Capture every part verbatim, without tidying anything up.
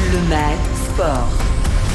Le Mag Sport.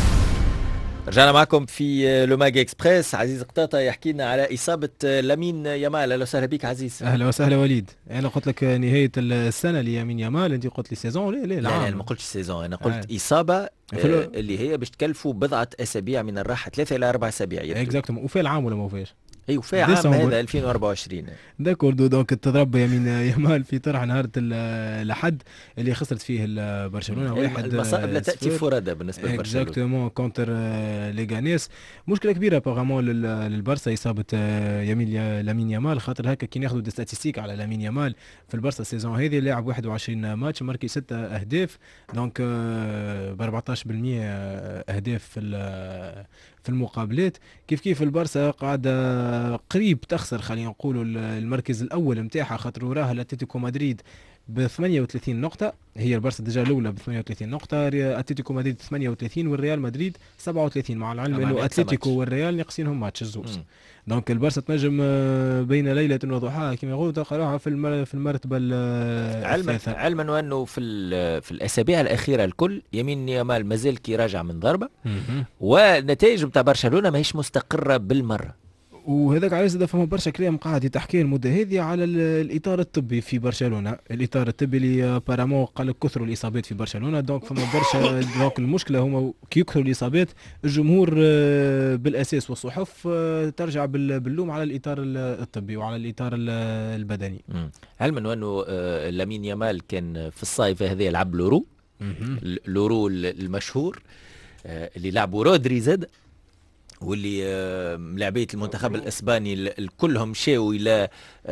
رجعنا معكم في لو ماج اكسبريس. عزيز قطاطة يحكي لنا على إصابة لامين يامال. أهلا وسهلا بك عزيز. أهلا وسهلا وليد. أنا قلت لك نهاية السنة ليامين يامال، أنت قلت لي سيزون. لا لا لا, لا ما قلتش سيزون، أنا قلت آه. إصابة آه اللي هي باش تكلفوا بضعة أسابيع من الراحة، ثلاثة إلى أربع أسابيع. اكزاكتومون. وفي العام ولا ما فيش؟ اي وفي عام هذا ألفين وأربعة وعشرين. داكور. دونك تضرب يمين يامال في طرح نهار الاحد اللي خسرت فيه برشلونه واحد. المصائب لا تاتي فرادى بالنسبه لبرشلونه. اكزاكتومون كونتر ليغانيس. مشكله كبيره بارامون للبارسا اصابه يمين لامين يامال، خاطر هكا كي ناخذوا دي ستاتستيك على لامين يامال في البارسا السيزون هذه لاعب واحد وعشرين ماتش ماركي ستة اهداف، دونك ب أربعطاش بالمئة اهداف في في المقابلات. كيف كيف البارسا قاعده قريب تخسر، خلينا نقولوا المركز الاول نتاعها، خاطر وراها الاتلتيكو مدريد ب ثمانية وثلاثين نقطه. هي البارسا ديجا الاولى ب ثمانية وثلاثين نقطه، اتلتيكو مدريد ثمانية وثلاثين والريال مدريد سبعة وثلاثين، مع العلم انه اتلتيكو والريال ناقصينهم ماتش الزوز. دونك البارسا تنجم بين ليله وضحاها كما يقولوا تلقى روحها في في المرتبه الثالثه. علما علما انه في في الاسابيع الاخيره الكل يمين يامال مازال كي راجع من ضربه، والنتائج نتاع برشلونه ماهيش مستقره بالمره. وهذاك علاش زاد فما برشا كلام قاعد يتحكي المده هذه على الاطار الطبي في برشلونه، الاطار الطبي اللي بارامون قال لك كثروا الاصابات في برشلونه. دونك فما برشا دونك المشكله هما كي يكثروا الاصابات الجمهور بالاساس والصحف ترجع باللوم على الاطار الطبي وعلى الاطار البدني. علما انه لامين يامال كان في الصيف هذا يلعب لورو لورو المشهور اللي لعبوا رودري زاد، واللي ملاعبية المنتخب الاسباني الكلهم مشاو الى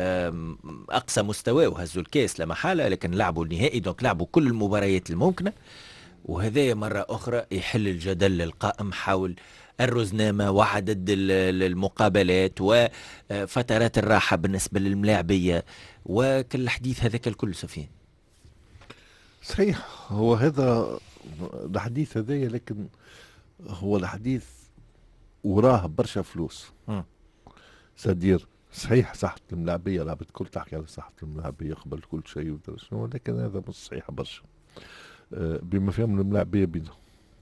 اقصى مستوى وهزوا الكاس لا محاله، لكن لعبوا النهائي، دونك لعبوا كل المباريات الممكنه. وهذا مره اخرى يحل الجدل القائم حول الرزنامه وعدد المقابلات وفترات الراحه بالنسبه للملاعبيه وكل الحديث هذاك الكل. سفيان صحيح هو هذا الحديث هذايا، لكن هو الحديث وراه برشا فلوس. سدير صحيح صحة الملاعبية لعبت كل تحكي على صحة الملاعبية قبل كل شيء ودرسنا، ولكن هذا مش صحيح برشا بما فهم الملاعبية بينهم،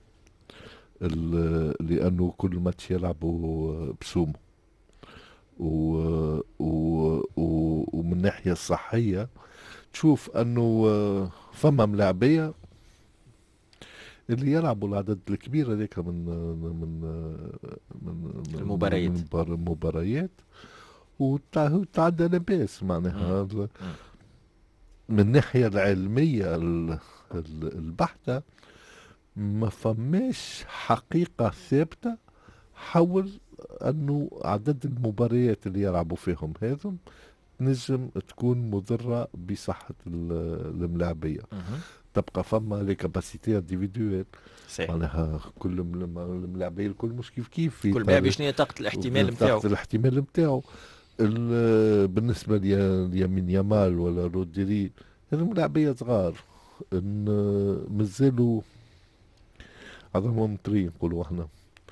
لأنه كل ماتش يلعبوا بسومه و... و... و... ومن الناحية الصحية تشوف أنه فما ملاعبية اللي يلعبوا العدد الكبير هذاك من من من المباريات من المباريات وتعدى لاباس معناها. من الناحية العلمية البحتة ما فماش حقيقة ثابتة حول أنه عدد المباريات اللي يلعبوا فيهم هذم نجم تكون مضرة بصحة الملاعبية. تبقى فما لي كاباسيتي انديفيدوال، معناها كل الملاعبين الكل مش كيف كيف، كل لاعب شنو طاقة الاحتمال نتاعو طاقة الاحتمال نتاعو. بالنسبة ليمين يامال ولا رودري هذو ملاعبية صغار ان مازالوا عظمهم طري نقولوا احنا،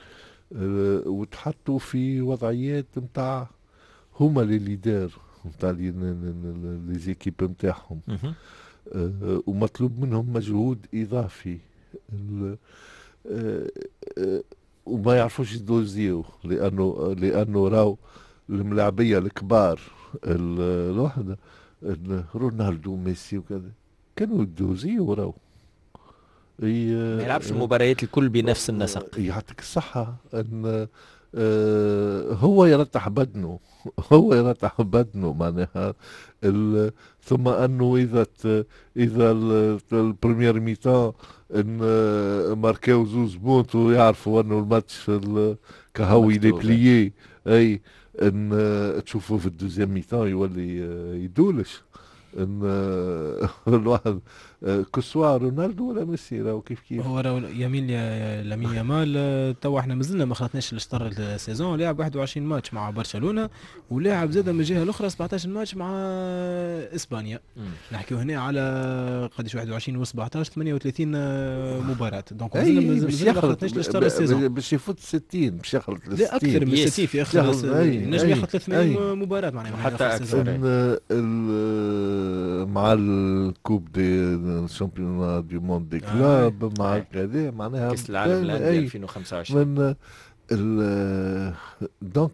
وتحطوا في وضعيات نتاع هما لي ليدر نتاع لي زيكيب نتاعهم. أه ومطلوب منهم مجهود إضافي أه أه وما يعرفوش يدوزيو، لأنه لأنه راو الملاعبية الكبار الوحدة رونالدو ميسي وكذا كانوا يدوزيو راو ما يلعبش المباريات الكل بنفس النسق. يعطيك الصحة أن أه هو يرتاح بدنه هو يرتاح بدنه معناها. ثم انه اذا اذا البريمير ميتان ان ماركاو زوز بونت ويعرفوا انه الماتش كهوي لي بليي اي ان تشوفوا في الدوزيام ميتان يولي يدولش ان الواحد كسوا رونالدو ولا ميسي راهو كيف كيف هو راهو يمين لامين يامال. تو احنا مازلنا ما خلطناش الشطر السيزون، لاعب واحد وعشرين ماتش مع برشلونه ولاعب زاد من الجهه الاخرى سبعطاش ماتش مع اسبانيا. نحكيو هنا على قداش واحد وعشرين و17 ثمانية وثلاثين مباراه، دونك مازلنا ما خلطناش الشطر السيزون باش يفوت ستين باش يخلط ستين. لا اكثر من ستين في اخر نجم ياخذ ثلاثمية مباراه معناها حتى اكثر. مع الكوب دي شامبيون دي موند دي كلوب مع كذا معناها كاس العالم للانديه ألفين وخمسة وعشرين من ال دونك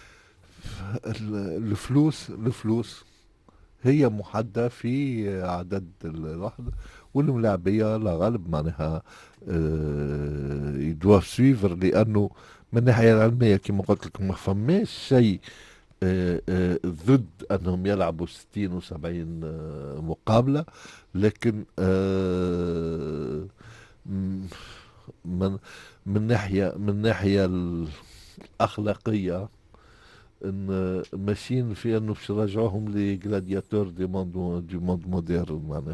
الفلوس الفلوس هي محددة في عدد الواحد والملاعبية لا غالب معناها يدوا سويفر لأنه من الناحية العلمية كما قلت لكم ما فماش شيء ضد أنهم يلعبوا ستين وسبعين مقابلة، لكن من من ناحية من ناحية الأخلاقية ان ماشيين في انه باش يرجعوهم لجلادياتور دي موند دي موند موديرن معناها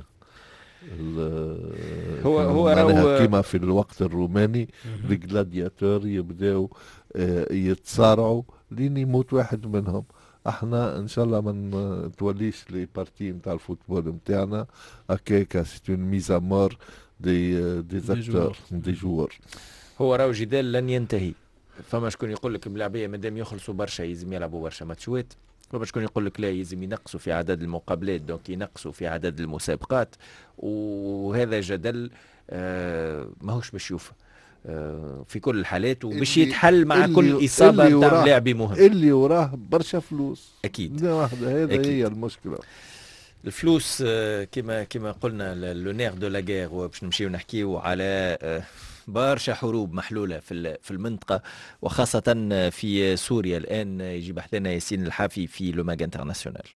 هو هو معناها كيما في الوقت الروماني الجلادياتور يبداو يتصارعوا لين يموت واحد منهم. احنا ان شاء الله ما نتوليش لي بارتي نتاع الفوتبول نتاعنا هكاكا سي اون ميزا مور دي دي زاكتور دي جوار. هو راهو جدال لن ينتهي. فما شكون يقول لك الملاعبيه مادام يخلصوا برشا يلزم يلعبوا برشا ماتشوات، فما شكون يقول لك لا يلزم ينقصوا في عدد المقابلات دونك ينقصوا في عدد المسابقات، وهذا جدل آه ماهوش باش يوفى آه في كل الحالات وباش يتحل مع كل اصابه نتاع لاعبي مهم اللي وراه برشا فلوس اكيد. واحده هذا هي المشكله. الفلوس آه كما كما قلنا لو نير دو لا غير، وباش نمشيو نحكيو على آه برشا حروب محلولة في في المنطقة وخاصة في سوريا. الآن يجي بحثنا ياسين الحافي في لو ماغ انترناسيونال.